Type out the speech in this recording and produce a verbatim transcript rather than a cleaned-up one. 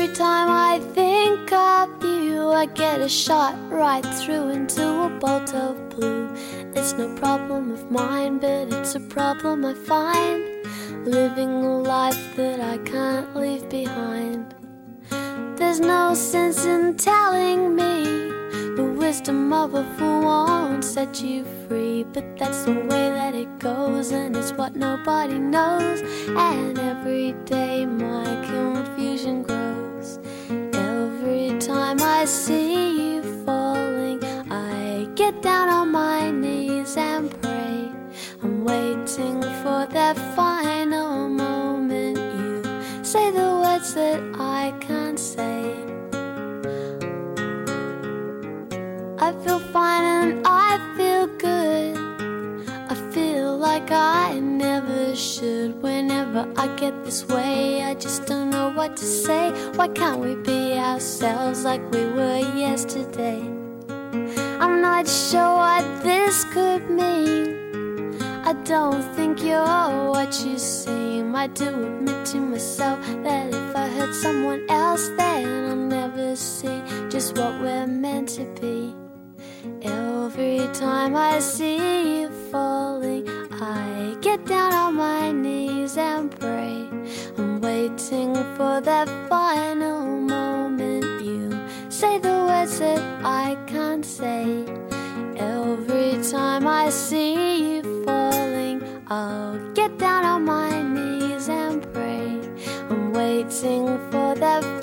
time I think of you, I get a shot right through into a bolt of blue. It's no problem of mine, but it's a problem I find, living a life that I can't leave behind. There's no sense in telling me the wisdom of a fool won't set you free, but that's the way that it goes, and it's what nobody knows. And every day my confusion grows. Every time I see you falling, I get down on my knees and pray. I'm waiting for that final moment you say the words that I can't say. I feel fine and I feel good. I feel like I never should. Whenever I get this way, I just don't know what to say. Why can't we be ourselves like we were yesterday? I'm not sure what this could mean. I don't think you're what you seem. I do admit to myself that if I hurt someone else, then I'll never see just what we're meant to be. Every time I see you falling, I get down on my knees and pray. I'm waiting for that final moment you say the words that I can't say. Every time I see you falling, I'll get down on my knees and pray. I'm waiting for that